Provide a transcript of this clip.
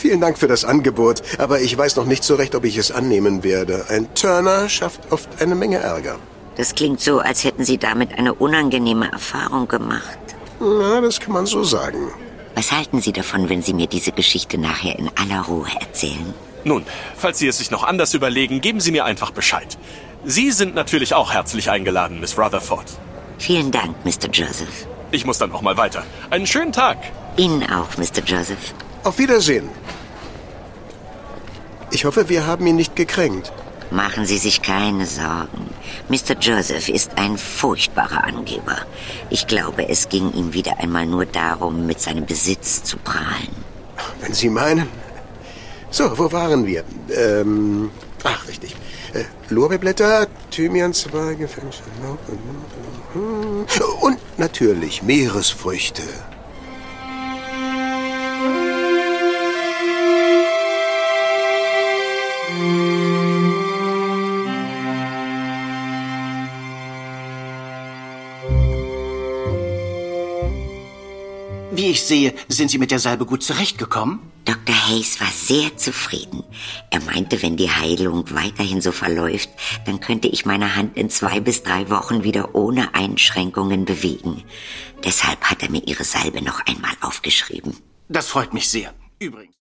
Vielen Dank für das Angebot, aber ich weiß noch nicht so recht, ob ich es annehmen werde. Ein Turner schafft oft eine Menge Ärger. Das klingt so, als hätten Sie damit eine unangenehme Erfahrung gemacht. Na, das kann man so sagen. Was halten Sie davon, wenn Sie mir diese Geschichte nachher in aller Ruhe erzählen? Nun, falls Sie es sich noch anders überlegen, geben Sie mir einfach Bescheid. Sie sind natürlich auch herzlich eingeladen, Miss Rutherford. Vielen Dank, Mr. Joseph. Ich muss dann noch mal weiter. Einen schönen Tag. Ihnen auch, Mr. Joseph. Auf Wiedersehen. Ich hoffe, wir haben ihn nicht gekränkt. Machen Sie sich keine Sorgen. Mr. Joseph ist ein furchtbarer Angeber. Ich glaube, es ging ihm wieder einmal nur darum, mit seinem Besitz zu prahlen. Wenn Sie meinen. So, wo waren wir? Richtig. Lorbeerblätter, Thymianzweige, und natürlich Meeresfrüchte. Wie ich sehe, sind Sie mit der Salbe gut zurechtgekommen? Dr. Hayes war sehr zufrieden. Er meinte, wenn die Heilung weiterhin so verläuft, dann könnte ich meine Hand in 2 bis 3 Wochen wieder ohne Einschränkungen bewegen. Deshalb hat er mir Ihre Salbe noch einmal aufgeschrieben. Das freut mich sehr. Übrigens.